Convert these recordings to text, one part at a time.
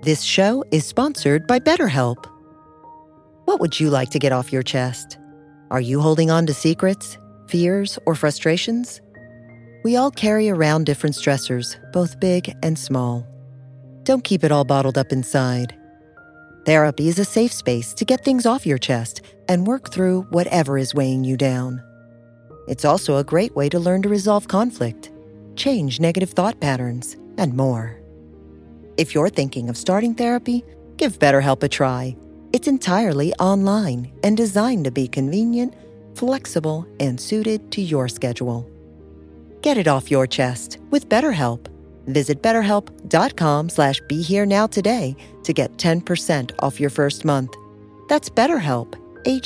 This show is sponsored by BetterHelp. What would you like to get off your chest? Are you holding on to secrets, fears, or frustrations? We all carry around different stressors, both big and small. Don't keep it all bottled up inside. Therapy is a safe space to get things off your chest and work through whatever is weighing you down. It's also a great way to learn to resolve conflict, change negative thought patterns, and more. If you're thinking of starting therapy, give BetterHelp a try. It's entirely online and designed to be convenient, flexible, and suited to your schedule. Get it off your chest with BetterHelp. Visit BetterHelp.com/BeHereNow today to get 10% off your first month. That's BetterHelp,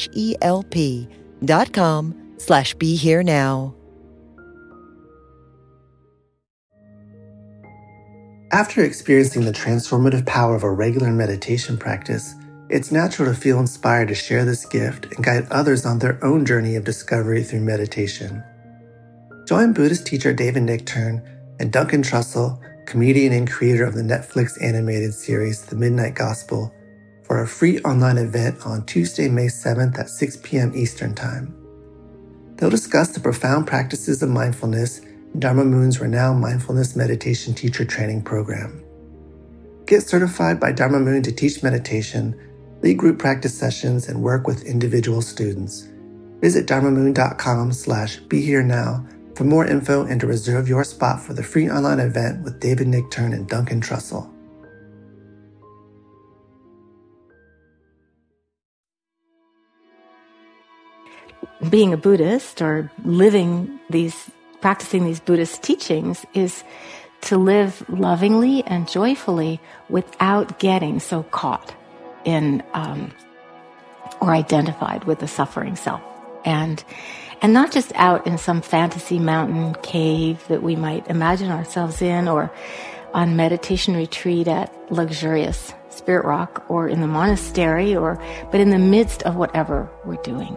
HELP.com/BeHereNow. After experiencing the transformative power of a regular meditation practice, it's natural to feel inspired to share this gift and guide others on their own journey of discovery through meditation. Join Buddhist teacher David Nichtern and Duncan Trussell, comedian and creator of the Netflix animated series The Midnight Gospel, for a free online event on Tuesday, May 7th at 6 p.m. Eastern Time. They'll discuss the profound practices of mindfulness in Dharma Moon's renowned mindfulness meditation teacher training program. Get certified by Dharma Moon to teach meditation, lead group practice sessions, and work with individual students. Visit dharmamoon.com/BeHereNow for more info and to reserve your spot for the free online event with David Nichtern and Duncan Trussell. Being a Buddhist or practicing these Buddhist teachings is to live lovingly and joyfully without getting so caught in or identified with the suffering self. And not just out in some fantasy mountain cave that we might imagine ourselves in, or on meditation retreat at luxurious Spirit Rock, or in the monastery, but in the midst of whatever we're doing.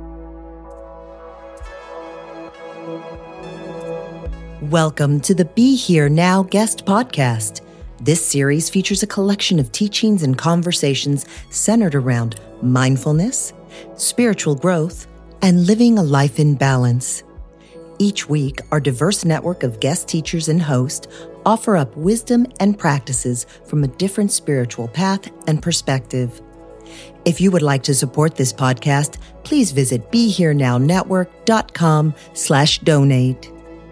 Welcome to the Be Here Now guest podcast. This series features a collection of teachings and conversations centered around mindfulness, spiritual growth, and living a life in balance. Each week, our diverse network of guest teachers and hosts offer up wisdom and practices from a different spiritual path and perspective. If you would like to support this podcast, please visit BeHereNowNetwork.com/donate.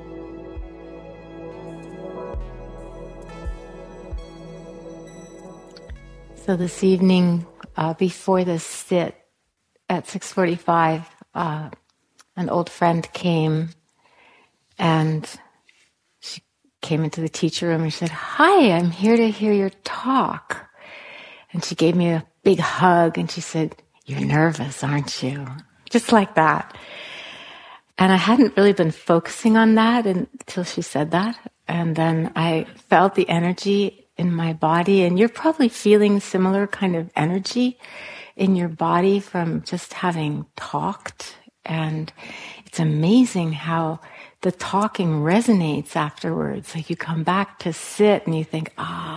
So this evening, before the sit at 6:45, an old friend came, and she came into the teacher room and she said, "Hi, I'm here to hear your talk." And she gave me a big hug and she said, "You're nervous, aren't you?" Just like that. And I hadn't really been focusing on that until she said that. And then I felt the energy in my body, and you're probably feeling similar kind of energy in your body from just having talked. And it's amazing how the talking resonates afterwards. Like you come back to sit and you think,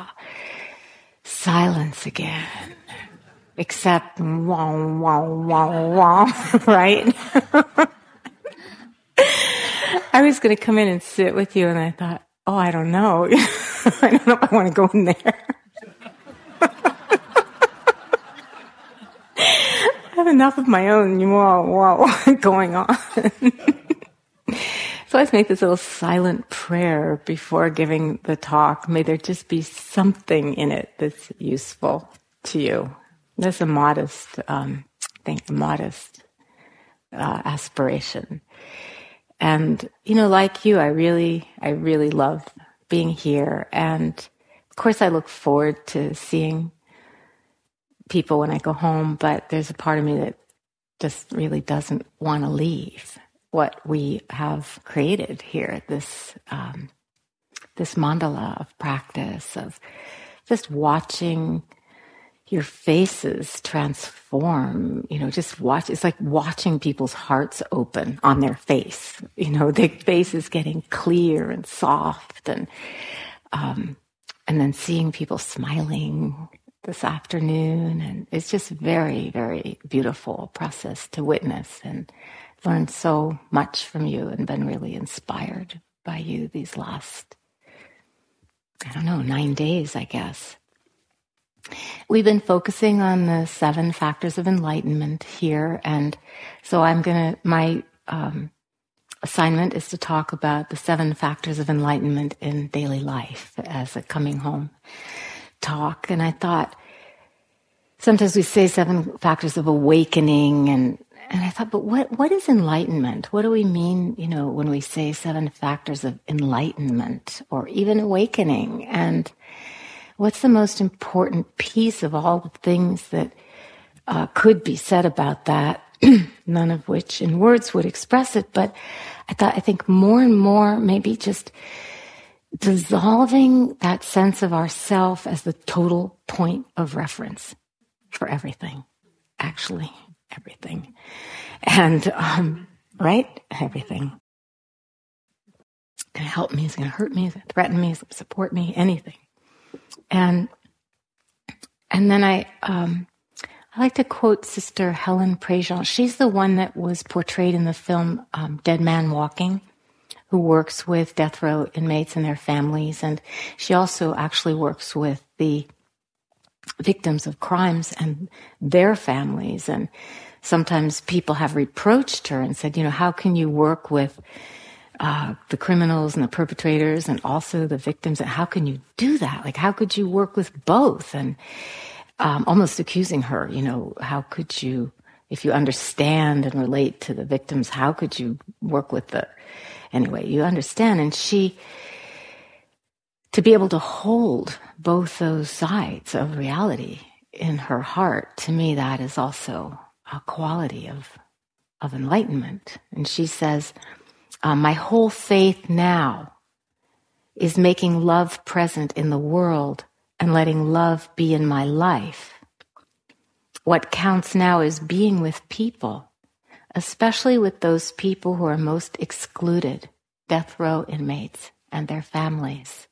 silence again. Except, wah, wah, wah, wah, right? I was going to come in and sit with you, and I thought, I don't know. I don't know if I want to go in there. I have enough of my own going on. So I always make this little silent prayer before giving the talk. May there just be something in it that's useful to you. That's a modest aspiration. And, like you, I really love being here. And of course, I look forward to seeing people when I go home, but there's a part of me that just really doesn't want to leave what we have created here, this mandala of practice, of just watching your faces transform, just watch. It's like watching people's hearts open on their face. Their face is getting clear and soft, and and then seeing people smiling this afternoon. And it's just very, very beautiful process to witness, and learned so much from you and been really inspired by you these last, 9 days, I guess. We've been focusing on the 7 factors of enlightenment here, and so my assignment is to talk about the 7 factors of enlightenment in daily life as a coming home talk. And I thought, sometimes we say 7 factors of awakening, and I thought, but what is enlightenment? What do we mean, when we say 7 factors of enlightenment or even awakening? And what's the most important piece of all the things that could be said about that? None of which in words would express it, but I think more and more maybe just dissolving that sense of ourself as the total point of reference for everything, actually everything. And, right? Everything. It's going to help me, it's going to hurt me, it's going to threaten me, it's going to support me, anything. And then I like to quote Sister Helen Prejean. She's the one that was portrayed in the film Dead Man Walking, who works with death row inmates and their families. And she also actually works with the victims of crimes and their families. And sometimes people have reproached her and said, how can you work with the criminals and the perpetrators and also the victims? And how can you do that? Like, how could you work with both? And almost accusing her, how could you, if you understand and relate to the victims, how could you work with anyway, you understand. And to be able to hold both those sides of reality in her heart, to me, that is also a quality of enlightenment. And she says, my whole faith now is making love present in the world and letting love be in my life. What counts now is being with people, especially with those people who are most excluded, death row inmates and their families.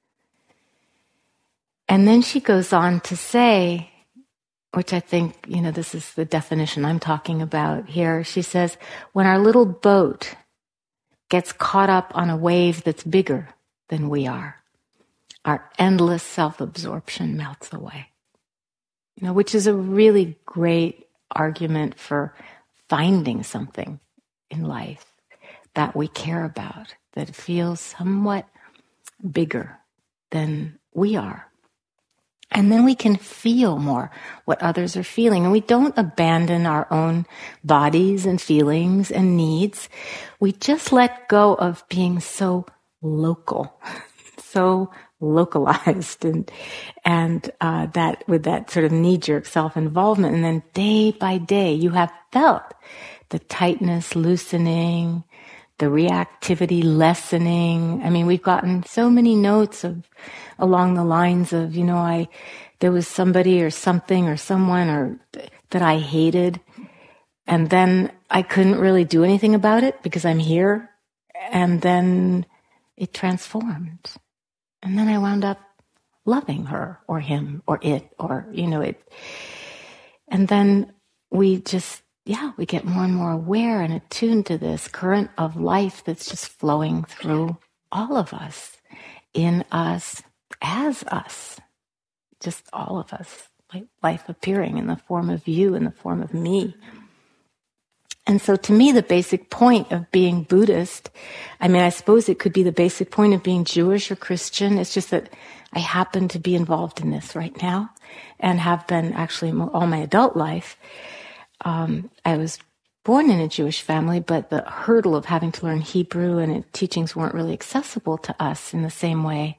And then she goes on to say, which I think, this is the definition I'm talking about here. She says, when our little boat gets caught up on a wave that's bigger than we are, our endless self-absorption melts away. Which is a really great argument for finding something in life that we care about, that feels somewhat bigger than we are. And then we can feel more what others are feeling. And we don't abandon our own bodies and feelings and needs. We just let go of being so local, so localized, and that with that sort of knee-jerk self-involvement. And then day by day, you have felt the tightness loosening, the reactivity lessening. I mean, we've gotten so many notes along the lines of, there was somebody or something or someone or that I hated, and then I couldn't really do anything about it because I'm here, and then it transformed. And then I wound up loving her or him or it or, it. And then we just, we get more and more aware and attuned to this current of life that's just flowing through all of us, in us, as us, just all of us, like life appearing in the form of you, in the form of me. And so to me, the basic point of being Buddhist, I suppose it could be the basic point of being Jewish or Christian. It's just that I happen to be involved in this right now and have been actually all my adult life. I was born in a Jewish family, but the hurdle of having to learn Hebrew and teachings weren't really accessible to us in the same way.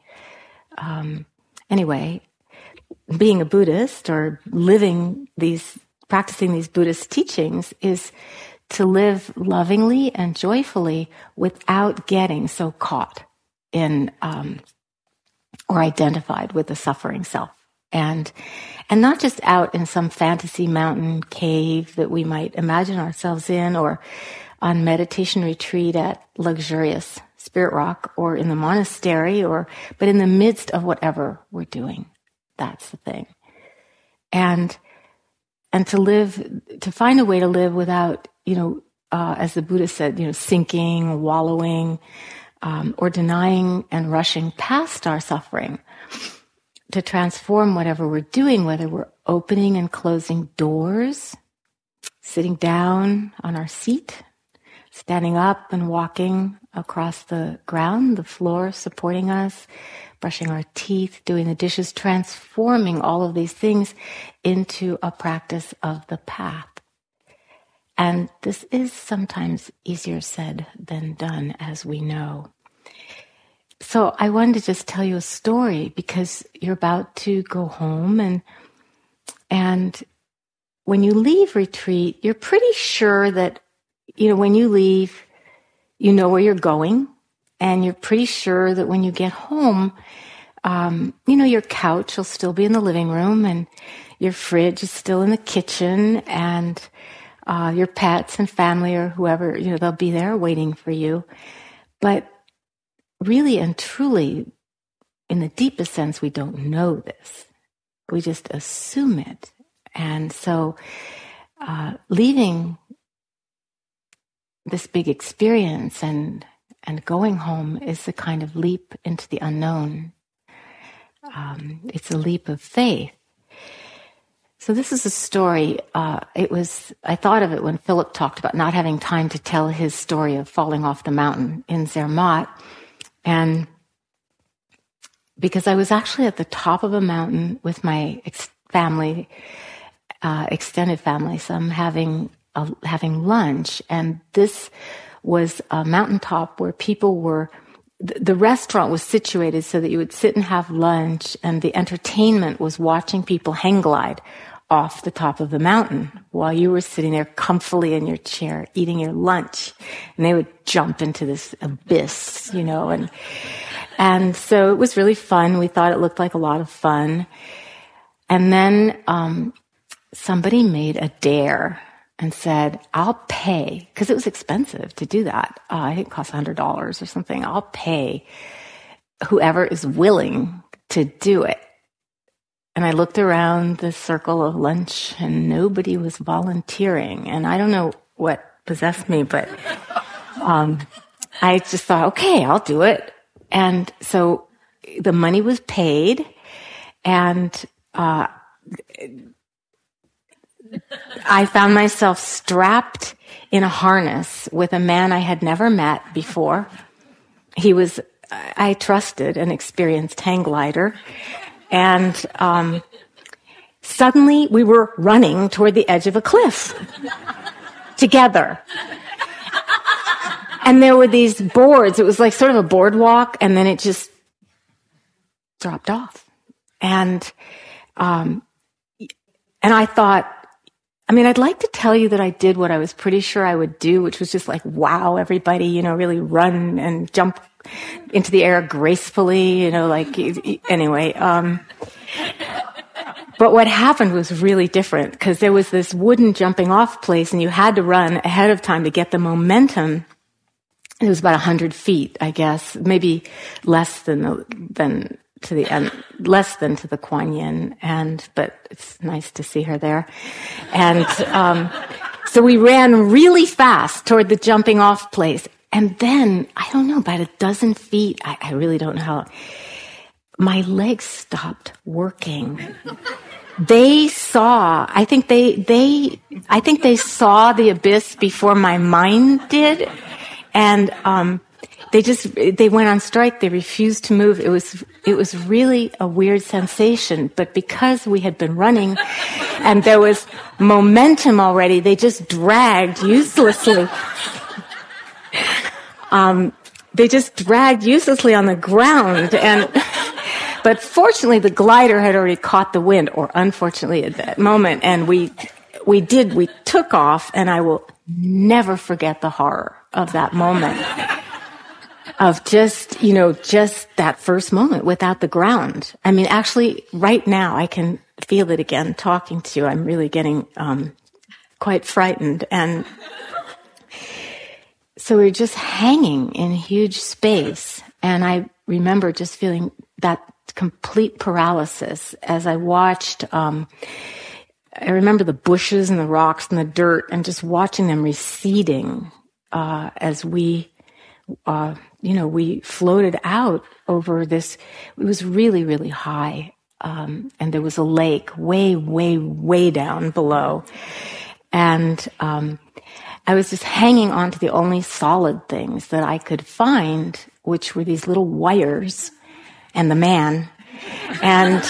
Anyway, being a Buddhist or practicing these Buddhist teachings is to live lovingly and joyfully without getting so caught in or identified with the suffering self. And not just out in some fantasy mountain cave that we might imagine ourselves in, or on meditation retreat at luxurious Spirit Rock or in the monastery, but in the midst of whatever we're doing. That's the thing. And to find a way to live without, as the Buddha said, sinking, wallowing, or denying and rushing past our suffering, to transform whatever we're doing, whether we're opening and closing doors, sitting down on our seat, standing up and walking across the ground, the floor supporting us, brushing our teeth, doing the dishes, transforming all of these things into a practice of the path. And this is sometimes easier said than done, as we know. So I wanted to just tell you a story because you're about to go home, and when you leave retreat, you're pretty sure that, when you leave, you know where you're going, and you're pretty sure that when you get home, your couch will still be in the living room, and your fridge is still in the kitchen, and your pets and family or whoever, they'll be there waiting for you. But really and truly, in the deepest sense, we don't know this. We just assume it. And so leaving this big experience and going home is a kind of leap into the unknown. It's a leap of faith. So this is a story. I thought of it when Philip talked about not having time to tell his story of falling off the mountain in Zermatt. And because I was actually at the top of a mountain with my family, extended family, so I'm having lunch, and this was a mountaintop where people were. The restaurant was situated so that you would sit and have lunch, and the entertainment was watching people hang glide off the top of the mountain while you were sitting there comfortably in your chair eating your lunch, and they would jump into this abyss, and so it was really fun. We thought it looked like a lot of fun. And then somebody made a dare and said, I'll pay, because it was expensive to do that. I think it cost $100 or something. I'll pay whoever is willing to do it. And I looked around the circle of lunch and nobody was volunteering. And I don't know what possessed me, but I just thought, okay, I'll do it. And so the money was paid, and I found myself strapped in a harness with a man I had never met before. He was, I trusted, an experienced hang glider. And suddenly we were running toward the edge of a cliff together. And there were these boards. It was like sort of a boardwalk, and then it just dropped off. And I thought, I'd like to tell you that I did what I was pretty sure I would do, which was just like, wow, everybody, really run and jump into the air gracefully, anyway. But what happened was really different, because there was this wooden jumping off place, and you had to run ahead of time to get the momentum. It was about 100 feet, I guess, maybe less than to the end, less than to the Kuan Yin, but it's nice to see her there. And so we ran really fast toward the jumping off place. And then, I don't know, about 12 feet, I really don't know how, my legs stopped working. They saw, I think they saw the abyss before my mind did. And they went on strike. They refused to move. It was really a weird sensation. But because we had been running and there was momentum already, they just dragged uselessly. They just dragged uselessly on the ground. But fortunately, the glider had already caught the wind, or unfortunately at that moment. And we took off, and I will never forget the horror of that moment. Of just that first moment without the ground. Actually, right now, I can feel it again talking to you. I'm really getting quite frightened. And So we were just hanging in huge space. And I remember just feeling that complete paralysis as I watched, I remember the bushes and the rocks and the dirt and just watching them receding as we, we floated out over this. It was really, really high. And there was a lake way, way, way down below. And I was just hanging on to the only solid things that I could find, which were these little wires and the man. And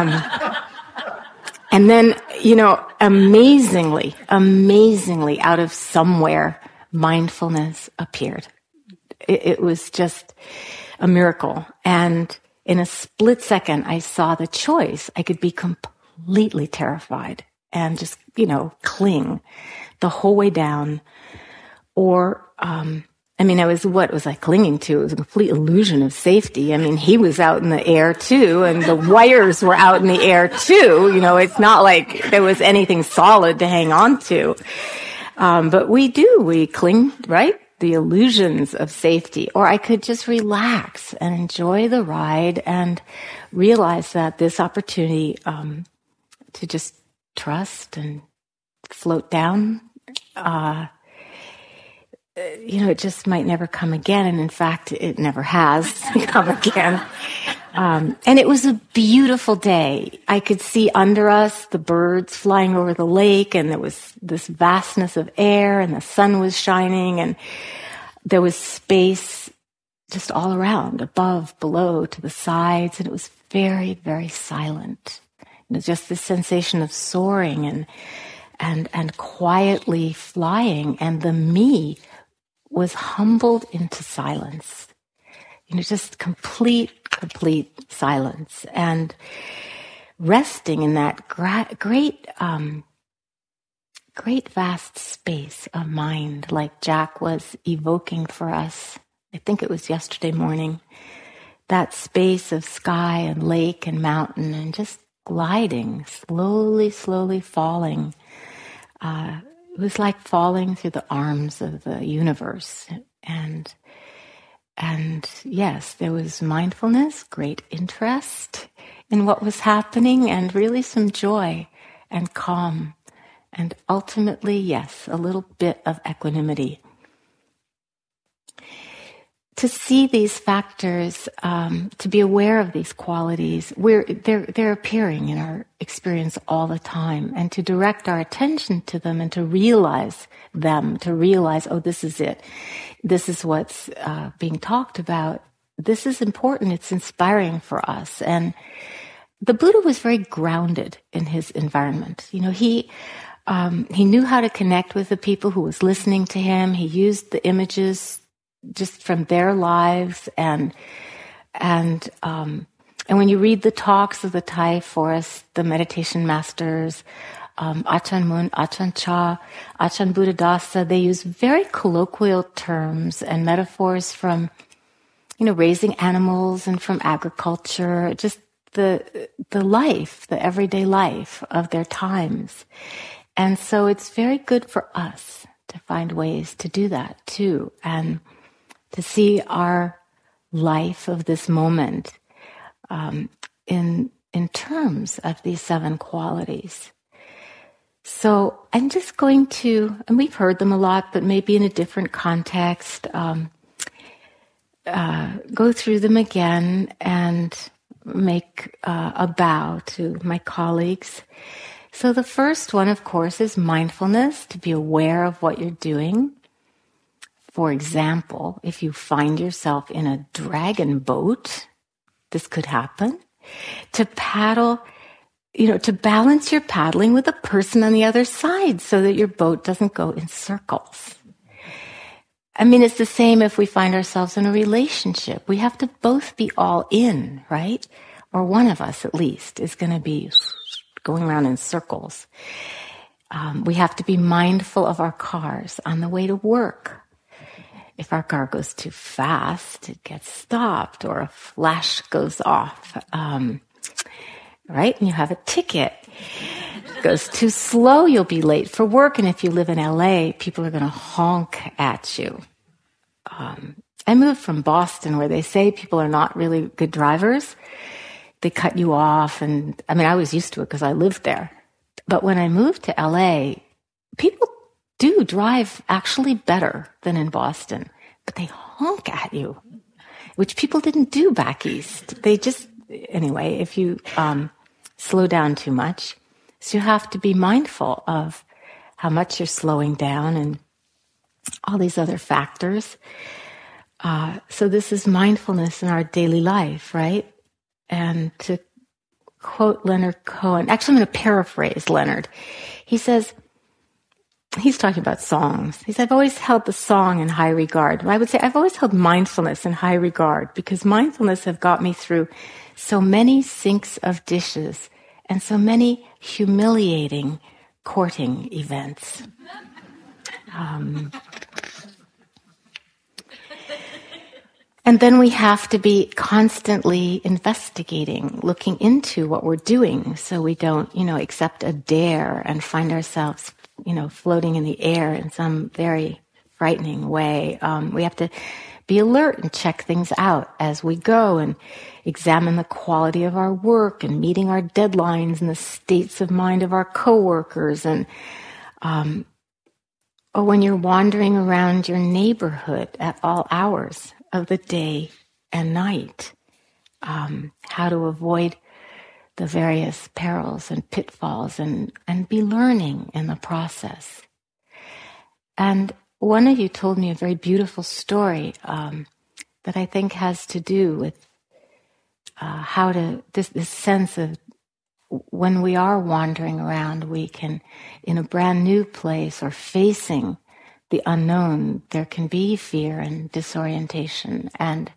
then, amazingly, out of somewhere, mindfulness appeared. It was just a miracle. And in a split second, I saw the choice. I could be completely terrified and just, cling the whole way down. Or, what was I clinging to? It was a complete illusion of safety. He was out in the air too, and the wires were out in the air too. It's not like there was anything solid to hang on to. But we cling, right? The illusions of safety. Or I could just relax and enjoy the ride and realize that this opportunity to just trust and float down, it just might never come again. And in fact, it never has come again. And it was a beautiful day. I could see under us the birds flying over the lake, and there was this vastness of air, and the sun was shining, and there was space just all around, above, below, to the sides, and it was very, very silent. Just this sensation of soaring and quietly flying, and the me was humbled into silence. Just complete silence, and resting in that great vast space of mind, like Jack was evoking for us. I think it was yesterday morning. That space of sky and lake and mountain, and just gliding, slowly falling. It was like falling through the arms of the universe. And yes, there was mindfulness, great interest in what was happening, and really some joy and calm. And ultimately, yes, a little bit of equanimity. To see these factors, to be aware of these qualities, they're appearing in our experience all the time, and to direct our attention to them and to realize them, oh, this is it. This is what's being talked about. This is important. It's inspiring for us. And the Buddha was very grounded in his environment. He knew how to connect with the people who was listening to him. He used the images just from their lives, and when you read the talks of the Thai forest, the meditation masters, Ajahn Mun, Ajahn Chah, Ajahn Buddhadasa, they use very colloquial terms and metaphors from, raising animals and from agriculture, just the life, the everyday life of their times. And so it's very good for us to find ways to do that too, and to see our life of this moment in terms of these 7 qualities. So I'm just going to, and we've heard them a lot, but maybe in a different context, go through them again and make a bow to my colleagues. So the first one, of course, is mindfulness, to be aware of what you're doing. For example, if you find yourself in a dragon boat, this could happen. To paddle, to balance your paddling with a person on the other side so that your boat doesn't go in circles. It's the same if we find ourselves in a relationship. We have to both be all in, right? Or one of us, at least, is going to be going around in circles. We have to be mindful of our cars on the way to work. If our car goes too fast, it gets stopped, or a flash goes off, right? And you have a ticket. If it goes too slow, you'll be late for work. And if you live in LA, people are going to honk at you. I moved from Boston, where they say people are not really good drivers. They cut you off, and I was used to it because I lived there. But when I moved to LA, people do drive actually better than in Boston, but they honk at you, which people didn't do back east. They just, anyway, if you slow down too much, so you have to be mindful of how much you're slowing down and all these other factors. So this is mindfulness in our daily life, right? And to quote Leonard Cohen, actually I'm going to paraphrase Leonard. He says, he's talking about songs. He says, I've always held the song in high regard. I would say I've always held mindfulness in high regard because mindfulness have got me through so many sinks of dishes and so many humiliating courting events. And then we have to be constantly investigating, looking into what we're doing so we don't, accept a dare and find ourselves, floating in the air in some very frightening way. We have to be alert and check things out as we go and examine the quality of our work and meeting our deadlines and the states of mind of our coworkers. And or when you're wandering around your neighborhood at all hours of the day and night, how to avoid the various perils and pitfalls and be learning in the process. And one of you told me a very beautiful story that I think has to do with how to, this sense of when we are wandering around, we can, in a brand new place or facing the unknown, there can be fear and disorientation.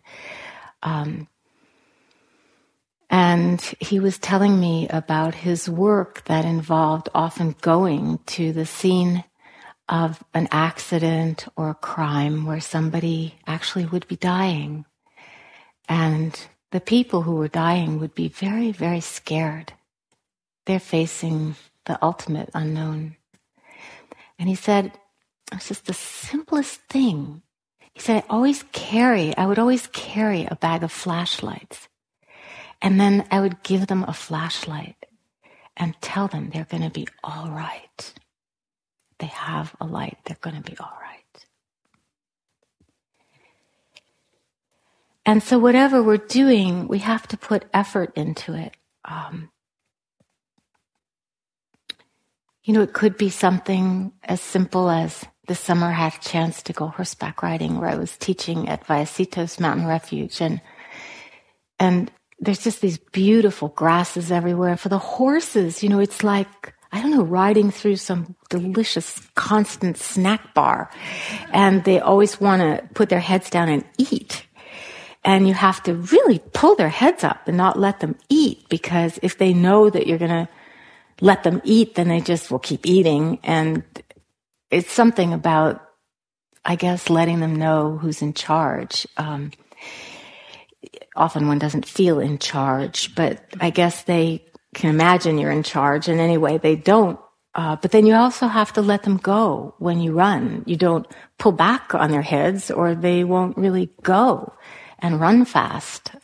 And he was telling me about his work that involved often going to the scene of an accident or a crime where somebody actually would be dying. And the people who were dying would be very, very scared. They're facing the ultimate unknown. And he said, it's just the simplest thing. He said, I would always carry a bag of flashlights. And then I would give them a flashlight and tell them they're going to be all right. They have a light, they're going to be all right. And so whatever we're doing, we have to put effort into it. It could be something as simple as this summer I had a chance to go horseback riding where I was teaching at Vallecitos Mountain Refuge. And there's just these beautiful grasses everywhere. For the horses, it's like, riding through some delicious, constant snack bar. And they always want to put their heads down and eat. And you have to really pull their heads up and not let them eat, because if they know that you're going to let them eat, then they just will keep eating. And it's something about, I guess, letting them know who's in charge. Often one doesn't feel in charge, but I guess they can imagine you're in charge, and anyway, they don't. But then you also have to let them go when you run. You don't pull back on their heads, or they won't really go and run fast.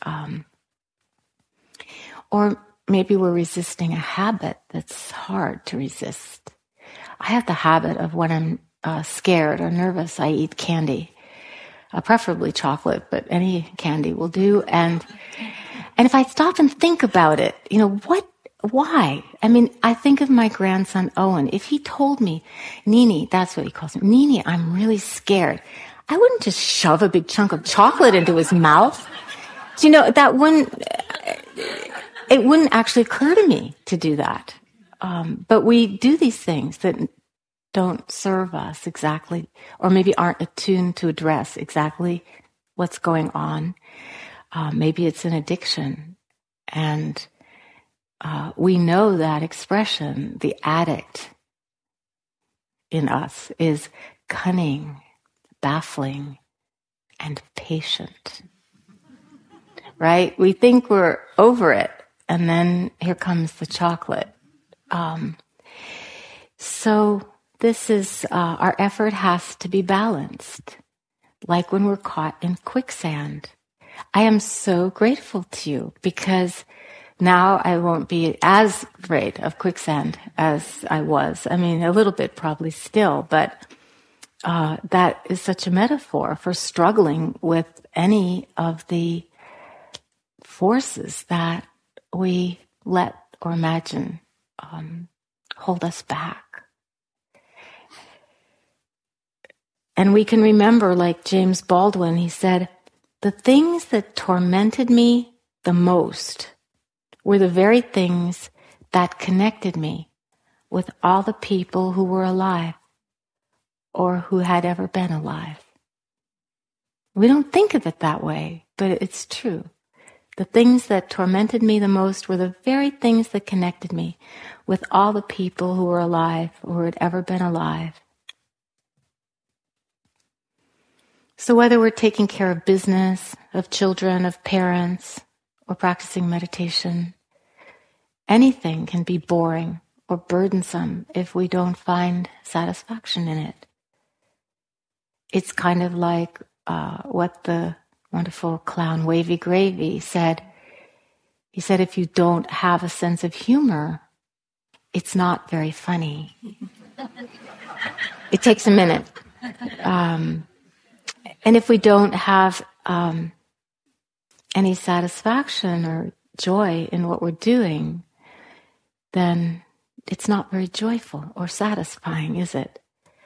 Or maybe we're resisting a habit that's hard to resist. I have the habit of when I'm scared or nervous, I eat candy. Preferably chocolate, but any candy will do. And if I stop and think about it, why? I think of my grandson, Owen. If he told me, Nini, that's what he calls me, Nini, I'm really scared, I wouldn't just shove a big chunk of chocolate into his mouth. It wouldn't actually occur to me to do that. But we do these things that don't serve us exactly, or maybe aren't attuned to address exactly what's going on. Maybe it's an addiction. And we know that expression, the addict in us, is cunning, baffling, and patient. Right? We think we're over it, and then here comes the chocolate. So this is, our effort has to be balanced. like when we're caught in quicksand. I am so grateful to you because now I won't be as afraid of quicksand as I was. I mean, a little bit probably still, but that is such a metaphor for struggling with any of the forces that we let or imagine hold us back. And we can remember, like James Baldwin, he said, the things that tormented me the most were the very things that connected me with all the people who were alive or who had ever been alive. We don't think of it that way, but it's true. The things that tormented me the most were the very things that connected me with all the people who were alive or who had ever been alive. So whether we're taking care of business, of children, of parents, or practicing meditation, anything can be boring or burdensome if we don't find satisfaction in it. It's kind of like what the wonderful clown Wavy Gravy said. He said, if you don't have a sense of humor, it's not very funny. It takes a minute. And if we don't have any satisfaction or joy in what we're doing, then it's not very joyful or satisfying, is it?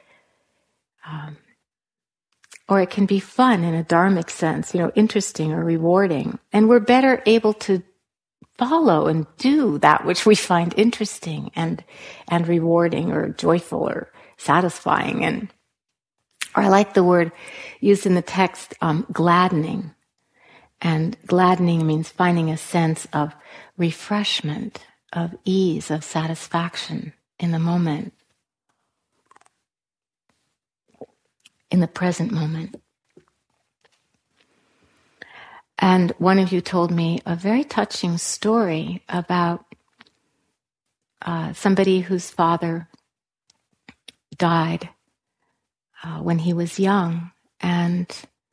Or it can be fun in a dharmic sense, interesting or rewarding. And we're better able to follow and do that which we find interesting and rewarding or joyful or satisfying. Or I like the word used in the text, gladdening. And gladdening means finding a sense of refreshment, of ease, of satisfaction in the moment, in the present moment. And one of you told me a very touching story about somebody whose father died when he was young. And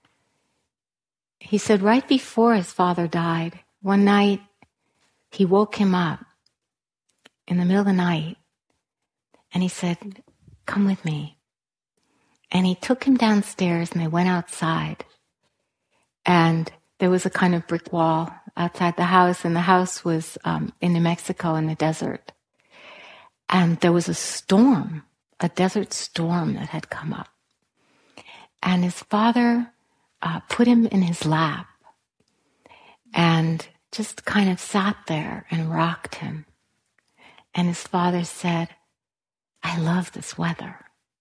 he said right before his father died, one night he woke him up in the middle of the night and he said, come with me. And he took him downstairs and they went outside. And there was a kind of brick wall outside the house, and the house was in New Mexico in the desert. And there was a storm, a desert storm that had come up. And his father put him in his lap and just kind of sat there and rocked him. And his father said, I love this weather.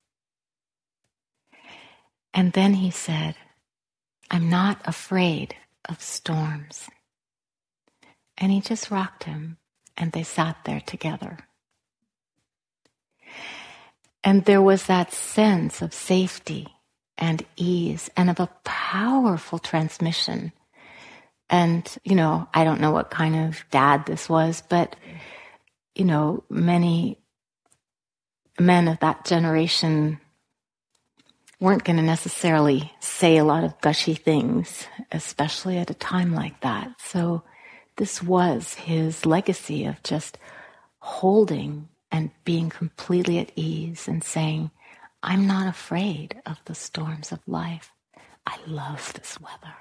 And then he said, I'm not afraid of storms. And he just rocked him, and they sat there together. And there was that sense of safety and ease and of a powerful transmission. And, I don't know what kind of dad this was, but, many men of that generation weren't going to necessarily say a lot of gushy things, especially at a time like that. So this was his legacy of just holding and being completely at ease and saying, I'm not afraid of the storms of life. I love this weather.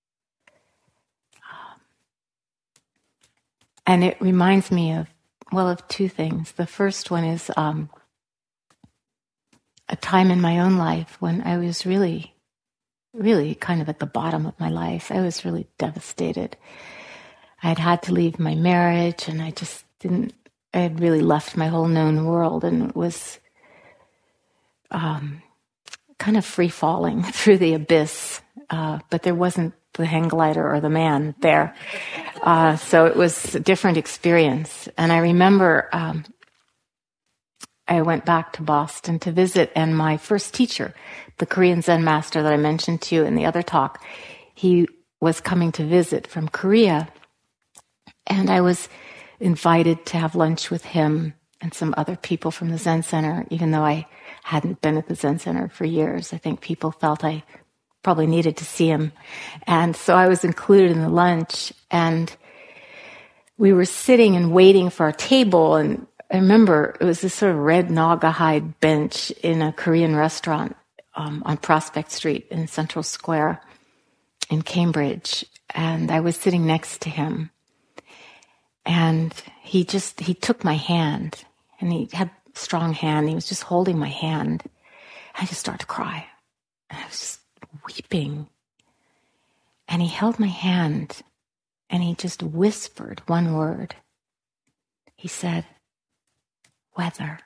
And it reminds me of two things. The first one is a time in my own life when I was really, really kind of at the bottom of my life. I was really devastated. I had to leave my marriage, and I had really left my whole known world and was kind of free-falling through the abyss, but there wasn't the hang glider or the man there. So it was a different experience. And I remember I went back to Boston to visit, and my first teacher, the Korean Zen master that I mentioned to you in the other talk, he was coming to visit from Korea, and I was invited to have lunch with him and some other people from the Zen Center, even though I hadn't been at the Zen Center for years. I think people felt I probably needed to see him. And so I was included in the lunch, and we were sitting and waiting for our table. And I remember it was this sort of red Naugahyde bench in a Korean restaurant on Prospect Street in Central Square in Cambridge. And I was sitting next to him. And he took my hand, and he had a strong hand. He was just holding my hand. I just started to cry. And I was just weeping. And he held my hand, and he just whispered one word. He said, weather.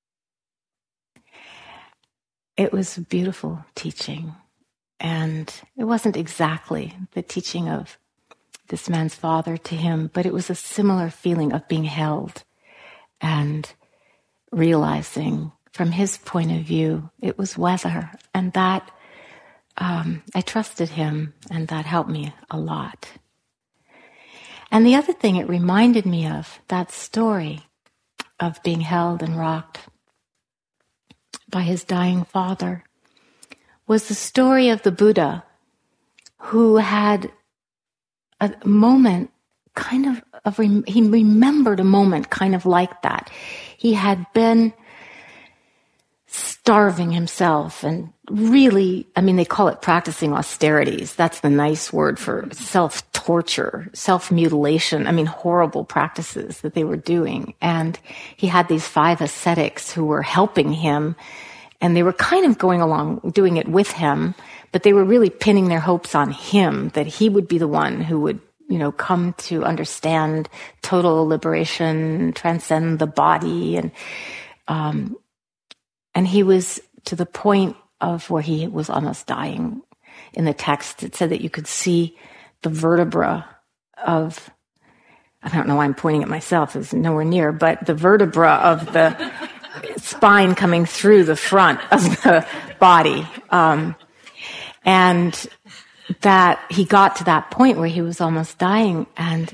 It was a beautiful teaching. And it wasn't exactly the teaching of this man's father to him, but it was a similar feeling of being held and realizing from his point of view, it was weather. And that, I trusted him, and that helped me a lot. And the other thing it reminded me of, that story of being held and rocked by his dying father, was the story of the Buddha, who had a moment he remembered a moment kind of like that. He had been starving himself and really, they call it practicing austerities. That's the nice word for self-torture, self-mutilation. Horrible practices that they were doing. And he had these 5 ascetics who were helping him, and they were kind of going along, doing it with him, but they were really pinning their hopes on him, that he would be the one who would, come to understand total liberation, transcend the body. And he was to the point of where he was almost dying. In the text, it said that you could see the vertebra of, I don't know why I'm pointing at myself, it's nowhere near, but the vertebra of the spine coming through the front of the body. And that he got to that point where he was almost dying, and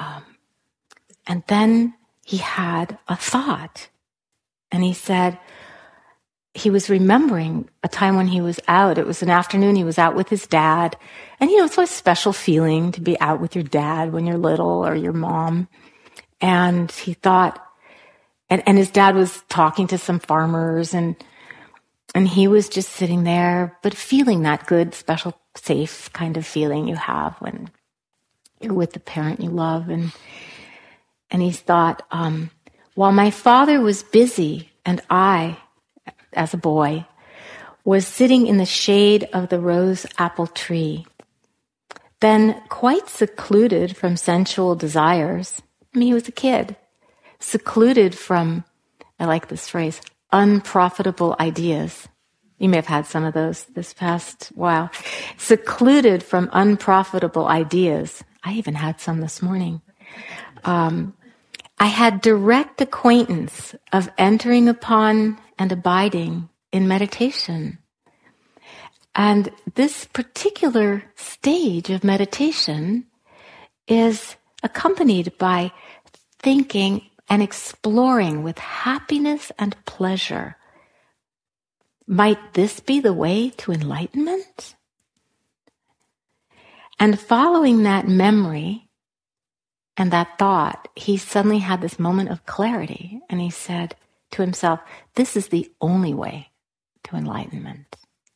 then he had a thought, and he said he was remembering a time when he was out. It was an afternoon. He was out with his dad, and it's a special feeling to be out with your dad when you're little, or your mom. And he thought, and his dad was talking to some farmers, and he was just sitting there, but feeling that good, special, safe kind of feeling you have when you're with the parent you love. And he thought, while my father was busy, and I, as a boy, was sitting in the shade of the rose apple tree, then quite secluded from sensual desires. He was a kid, secluded from, I like this phrase, unprofitable ideas. You may have had some of those this past while. Secluded from unprofitable ideas. I even had some this morning. I had direct acquaintance of entering upon and abiding in meditation. And this particular stage of meditation is accompanied by thinking and exploring with happiness and pleasure. Might this be the way to enlightenment? And following that memory and that thought, he suddenly had this moment of clarity, and he said to himself, this is the only way to enlightenment.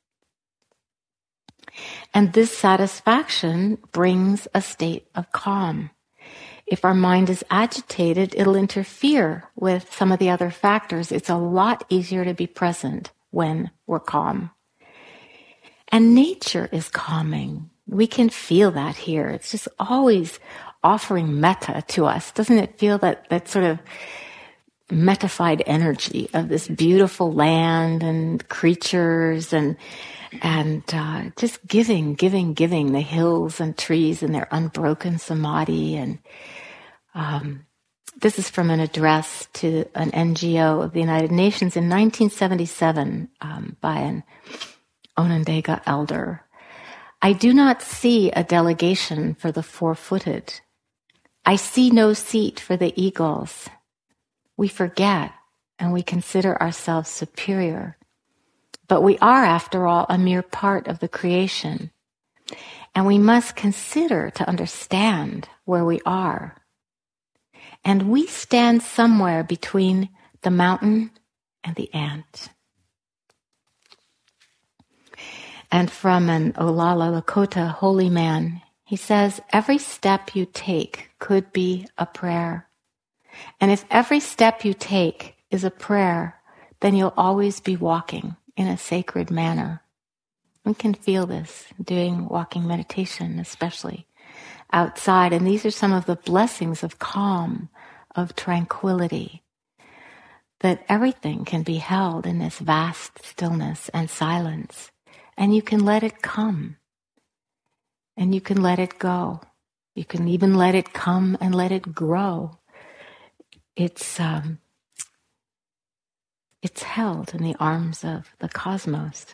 And this satisfaction brings a state of calm. If our mind is agitated, it'll interfere with some of the other factors. It's a lot easier to be present when we're calm. And nature is calming. We can feel that here. It's just always offering metta to us. Doesn't it feel that sort of metafied energy of this beautiful land and creatures and just giving the hills and trees and their unbroken samadhi. And this is from an address to an NGO of the United Nations in 1977 by an Onondaga elder. I do not see a delegation for the four-footed. I see no seat for the eagles. We forget and we consider ourselves superior. But we are, after all, a mere part of the creation. And we must consider to understand where we are. And we stand somewhere between the mountain and the ant. And from an Olala Lakota holy man, he says, every step you take could be a prayer. And if every step you take is a prayer, then you'll always be walking in a sacred manner. We can feel this doing walking meditation, especially outside. And these are some of the blessings of calm, of tranquility, that everything can be held in this vast stillness and silence. And you can let it come. And you can let it go. You can even let it come and let it grow. It's held in the arms of the cosmos.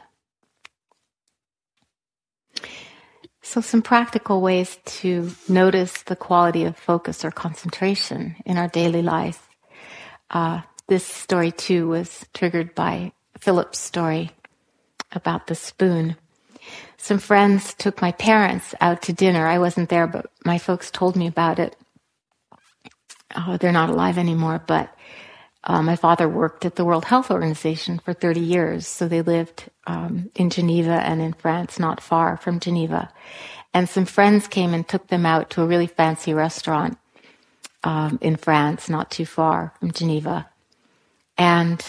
So some practical ways to notice the quality of focus or concentration in our daily life. This story too was triggered by Philip's story about the spoon. Some friends took my parents out to dinner. I wasn't there, but my folks told me about it. They're not alive anymore, but my father worked at the World Health Organization for 30 years, so they lived in Geneva and in France, not far from Geneva. And some friends came and took them out to a really fancy restaurant in France, not too far from Geneva. And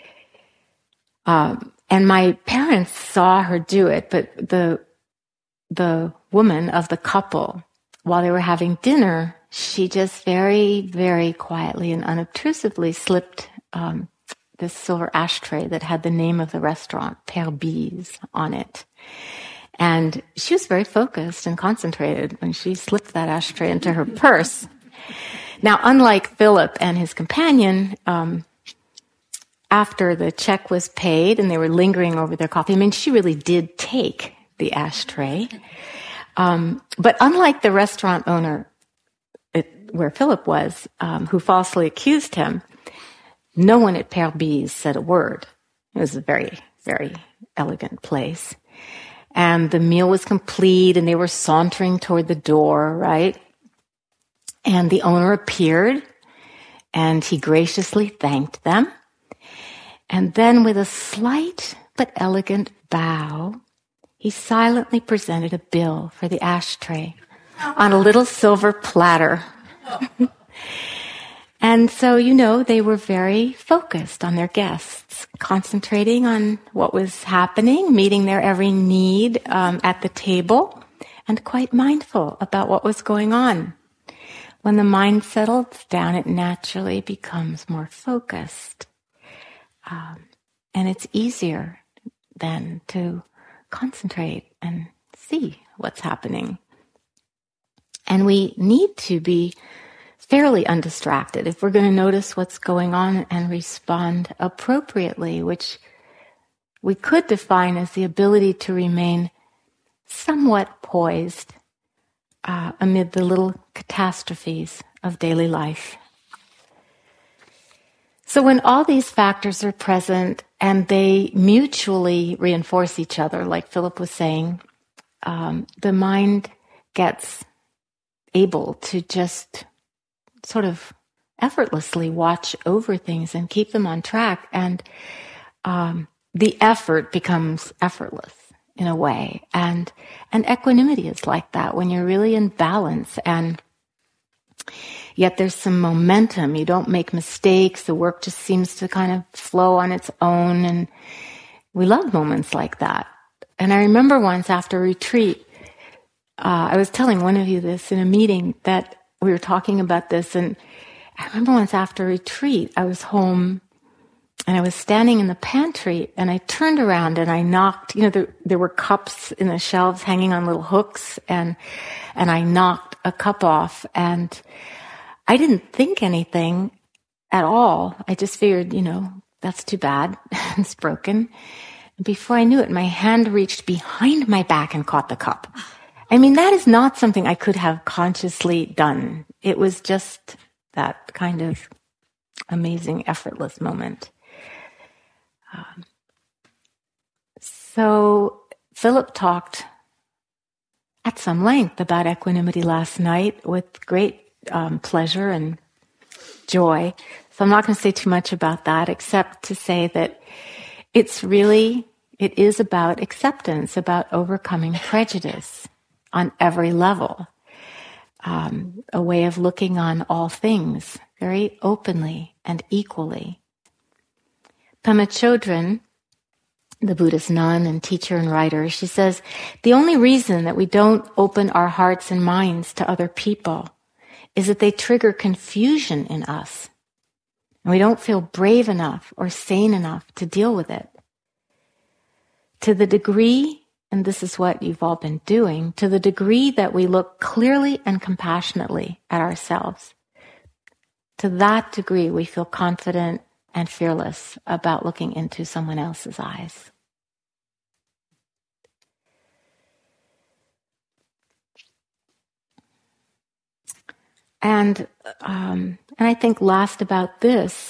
my parents saw her do it, but the woman of the couple, while they were having dinner, she just very, very quietly and unobtrusively slipped this silver ashtray that had the name of the restaurant, Père Bise, on it. And she was very focused and concentrated when she slipped that ashtray into her purse. Now, unlike Philip and his companion, after the check was paid and they were lingering over their coffee, I mean, she really did take the ashtray. But unlike the restaurant owner where Philip was, who falsely accused him, no one at Père Bise said a word. It was a very, very elegant place. And the meal was complete and they were sauntering toward the door, right? And the owner appeared and he graciously thanked them. And then with a slight but elegant bow, he silently presented a bill for the ashtray on a little silver platter. And so, they were very focused on their guests, concentrating on what was happening, meeting their every need at the table, and quite mindful about what was going on. When the mind settles down, it naturally becomes more focused. And it's easier then to concentrate and see what's happening. And we need to be fairly undistracted if we're going to notice what's going on and respond appropriately, which we could define as the ability to remain somewhat poised amid the little catastrophes of daily life. So when all these factors are present and they mutually reinforce each other, like Philip was saying, the mind gets able to just sort of effortlessly watch over things and keep them on track. And the effort becomes effortless in a way. And equanimity is like that when you're really in balance and yet there's some momentum. You don't make mistakes. The work just seems to kind of flow on its own. And we love moments like that. And I remember once after retreat, I was telling one of you this in a meeting that we were talking about this. And I remember once after retreat, I was home and I was standing in the pantry and I turned around and I knocked, there were cups in the shelves hanging on little hooks and I knocked a cup off and I didn't think anything at all. I just figured, that's too bad. It's broken. And before I knew it, my hand reached behind my back and caught the cup. I mean, that is not something I could have consciously done. It was just that kind of amazing, effortless moment. So Philip talked at some length about equanimity last night with great pleasure and joy. So I'm not going to say too much about that, except to say that it is about acceptance, about overcoming prejudice on every level. A way of looking on all things very openly and equally. Pema Chodron, the Buddhist nun and teacher and writer, she says, the only reason that we don't open our hearts and minds to other people is that they trigger confusion in us. And we don't feel brave enough or sane enough to deal with it. To the degree, and this is what you've all been doing, to the degree that we look clearly and compassionately at ourselves, to that degree we feel confident and fearless about looking into someone else's eyes. And I think last about this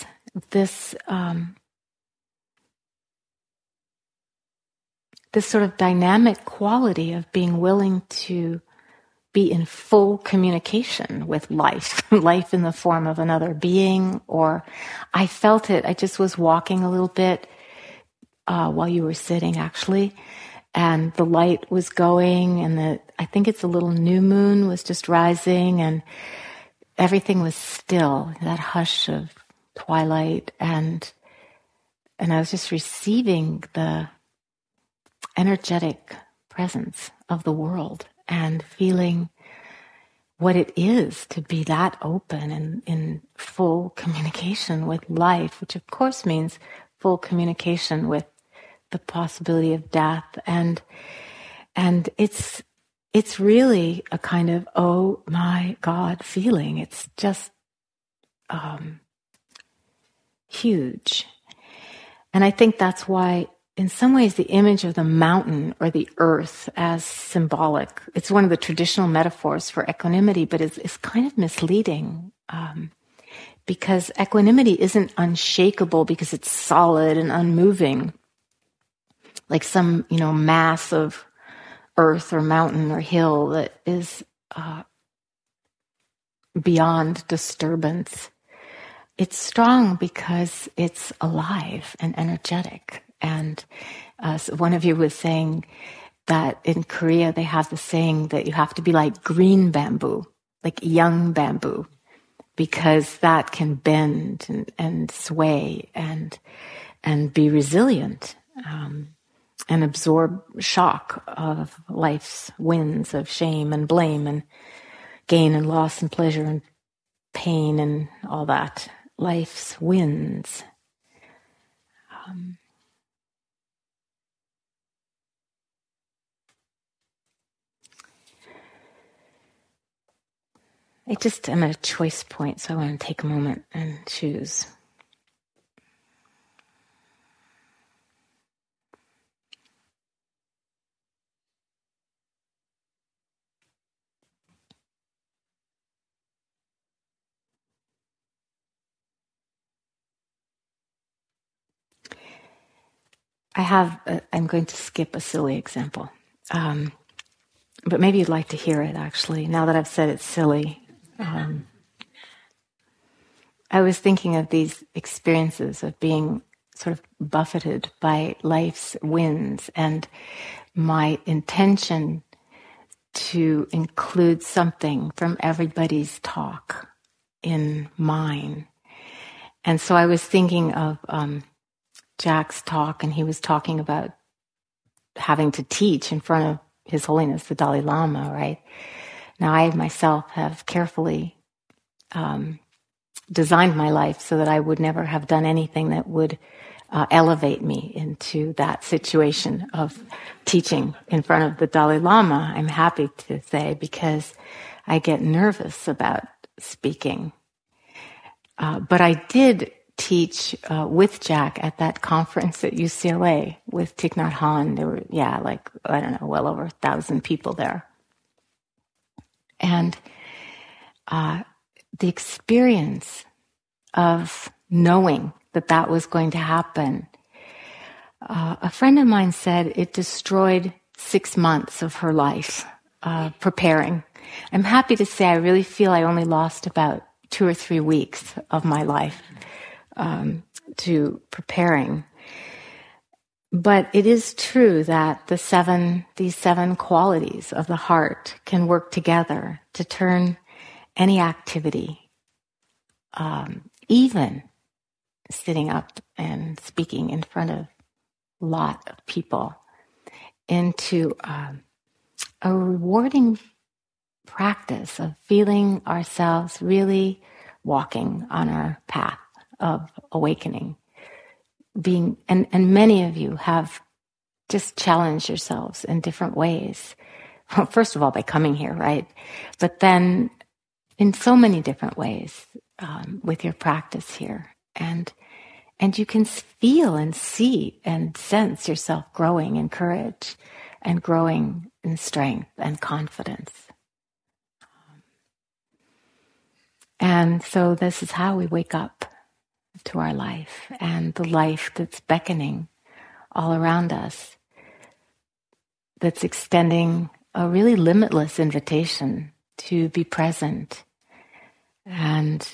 sort of dynamic quality of being willing to be in full communication with life, life in the form of another being, or I felt it. I just was walking a little bit while you were sitting, actually, and the light was going, and I think it's a little new moon was just rising, and everything was still, that hush of twilight, and I was just receiving the energetic presence of the world and feeling what it is to be that open and in full communication with life, which of course means full communication with the possibility of death. And it's really a kind of, oh my God feeling. It's just huge. And I think that's why in some ways the image of the mountain or the earth as symbolic, it's one of the traditional metaphors for equanimity, but it's kind of misleading because equanimity isn't unshakable because it's solid and unmoving, like some, mass of earth or mountain or hill that is beyond disturbance. It's strong because it's alive and energetic. And so one of you was saying that in Korea they have the saying that you have to be like green bamboo, like young bamboo, because that can bend and sway and be resilient and absorb shock of life's winds of shame and blame and gain and loss and pleasure and pain and all that. Life's winds. I'm at a choice point, so I want to take a moment and choose. I'm going to skip a silly example. But maybe you'd like to hear it, actually, now that I've said it's silly. I was thinking of these experiences of being sort of buffeted by life's winds and my intention to include something from everybody's talk in mine. And so I was thinking of Jack's talk, and he was talking about having to teach in front of His Holiness, the Dalai Lama, right? Now, I myself have carefully designed my life so that I would never have done anything that would elevate me into that situation of teaching in front of the Dalai Lama, I'm happy to say, because I get nervous about speaking. But I did teach with Jack at that conference at UCLA with Thich Nhat Hanh. There were, well over 1,000 people there. And the experience of knowing that was going to happen A friend of mine said it destroyed 6 months of her life preparing. I'm happy to say I really feel I only lost about 2 or 3 weeks of my life to preparing. But it is true that these 7 qualities of the heart can work together to turn any activity, even sitting up and speaking in front of a lot of people, into a rewarding practice of feeling ourselves really walking on our path of awakening. And many of you have just challenged yourselves in different ways. Well, first of all, by coming here, right? But then in so many different ways with your practice here. And you can feel and see and sense yourself growing in courage and growing in strength and confidence. And so this is how we wake up to our life and the life that's beckoning all around us, that's extending a really limitless invitation to be present. And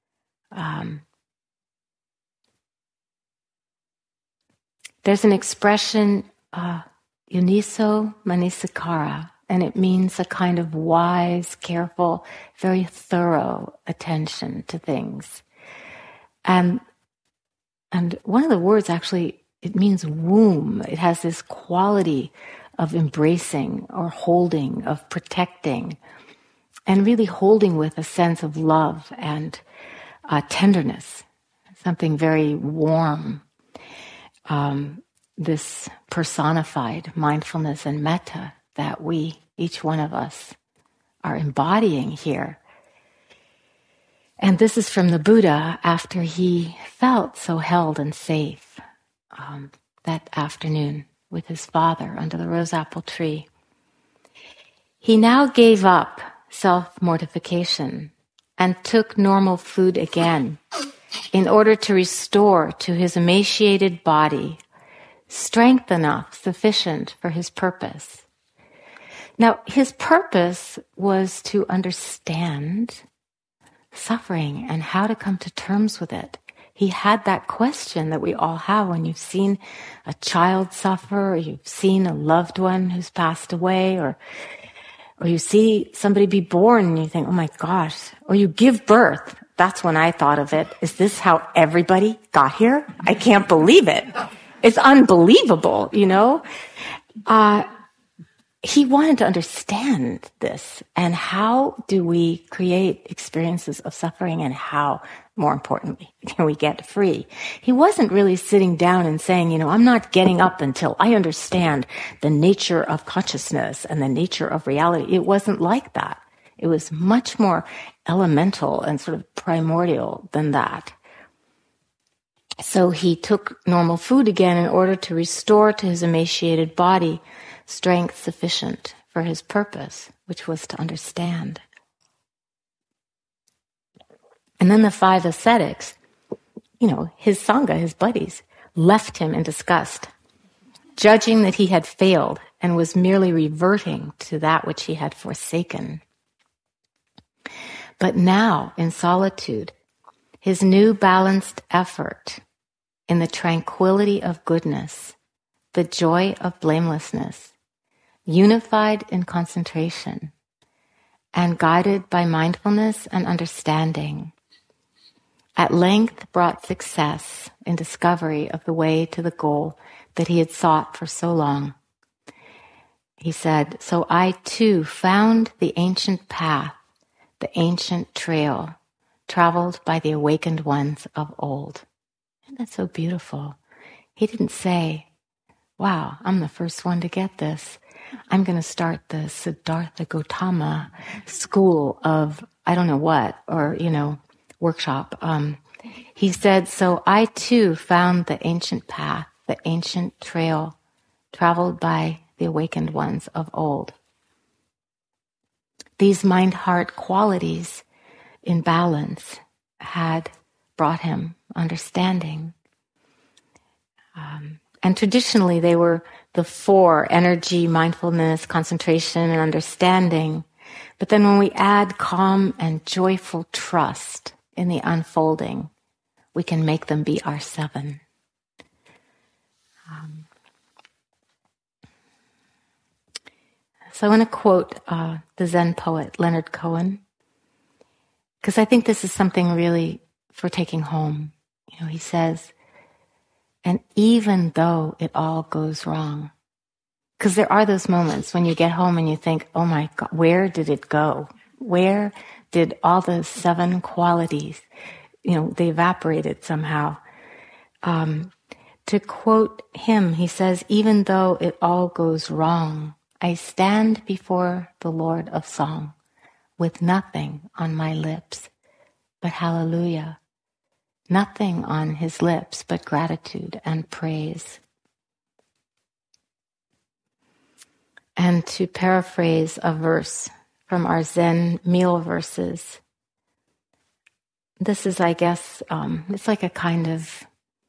there's an expression, Yoniso Manasikara, and it means a kind of wise, careful, very thorough attention to things. And one of the words actually, it means womb. It has this quality of embracing or holding, of protecting, and really holding with a sense of love and tenderness, something very warm. This personified mindfulness and metta that we, each one of us, are embodying here. And this is from the Buddha after he felt so held and safe that afternoon with his father under the rose apple tree. He now gave up self-mortification and took normal food again in order to restore to his emaciated body strength enough sufficient for his purpose. Now, his purpose was to understand suffering and how to come to terms with it. He had that question that we all have when you've seen a child suffer, or you've seen a loved one who's passed away, or you see somebody be born and you think, oh my gosh, or you give birth. That's when I thought of it. Is this how everybody got here? I can't believe it. It's unbelievable, you know? He wanted to understand this, and how do we create experiences of suffering, and how, more importantly, can we get free? He wasn't really sitting down and saying, you know, I'm not getting up until I understand the nature of consciousness and the nature of reality. It wasn't like that. It was much more elemental and sort of primordial than that. So he took normal food again in order to restore to his emaciated body strength sufficient for his purpose, which was to understand. And then the 5 ascetics, you know, his sangha, his buddies, left him in disgust, judging that he had failed and was merely reverting to that which he had forsaken. But now, in solitude, his new balanced effort in the tranquility of goodness, the joy of blamelessness, unified in concentration, and guided by mindfulness and understanding, at length brought success in discovery of the way to the goal that he had sought for so long. He said, so I too found the ancient path, the ancient trail, traveled by the awakened ones of old. And that's so beautiful. He didn't say, wow, I'm the first one to get this. I'm going to start the Siddhartha Gautama school of, I don't know what, or, you know, workshop. He said, so I too found the ancient path, the ancient trail, traveled by the awakened ones of old. These mind-heart qualities in balance had brought him understanding. And traditionally, they were the four: energy, mindfulness, concentration, and understanding. But then when we add calm and joyful trust in the unfolding, we can make them be our seven. So I want to quote the Zen poet Leonard Cohen, because I think this is something really for taking home. He says, and even though it all goes wrong, because there are those moments when you get home and you think, oh my God, where did it go? Where did all the seven qualities, they evaporated somehow. To quote him, he says, even though it all goes wrong, I stand before the Lord of Song with nothing on my lips but hallelujah, nothing on his lips but gratitude and praise. And to paraphrase a verse from our Zen meal verses, this is, I guess, it's like a kind of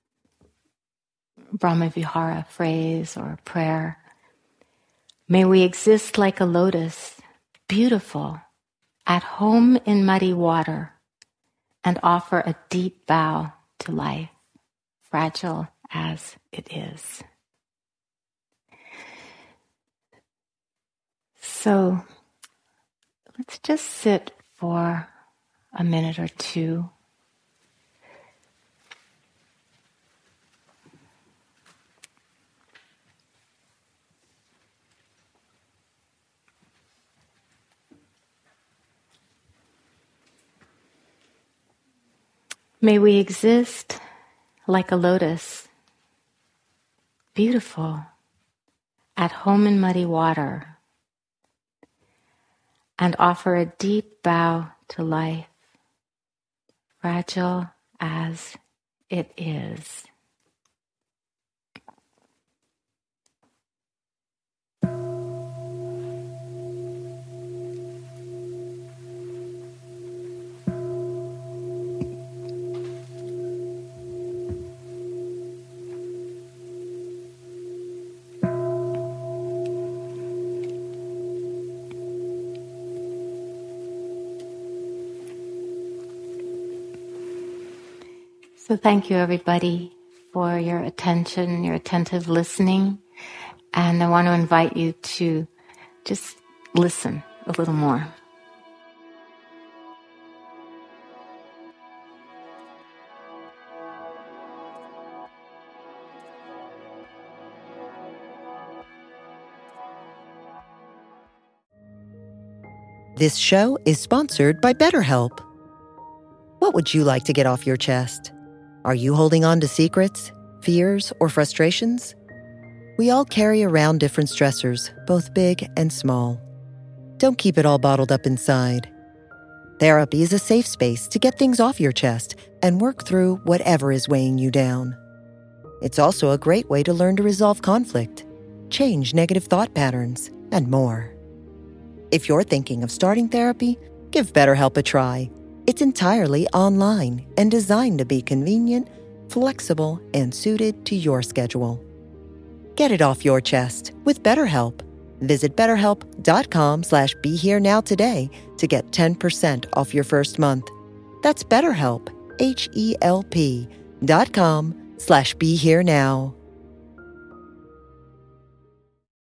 Brahma-vihara phrase or prayer. May we exist like a lotus, beautiful, at home in muddy water, and offer a deep bow to life, fragile as it is. So let's just sit for a minute or two. May we exist like a lotus, beautiful, at home in muddy water, and offer a deep bow to life, fragile as it is. So thank you, everybody, for your attention, your attentive listening. And I want to invite you to just listen a little more. This show is sponsored by BetterHelp. What would you like to get off your chest? Are you holding on to secrets, fears, or frustrations? We all carry around different stressors, both big and small. Don't keep it all bottled up inside. Therapy is a safe space to get things off your chest and work through whatever is weighing you down. It's also a great way to learn to resolve conflict, change negative thought patterns, and more. If you're thinking of starting therapy, give BetterHelp a try. It's entirely online and designed to be convenient, flexible, and suited to your schedule. Get it off your chest with BetterHelp. Visit BetterHelp.com/BeHereNow today to get 10% off your first month. That's BetterHelp, HELP.com/BeHereNow.